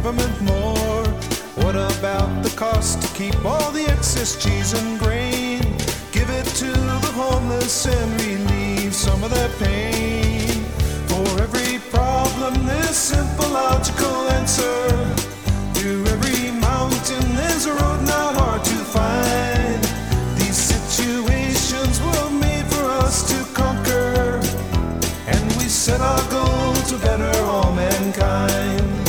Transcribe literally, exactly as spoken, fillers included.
government more? What about the cost to keep all the excess cheese and grain? Give it to the homeless and relieve some of their pain. For every problem, this simple logical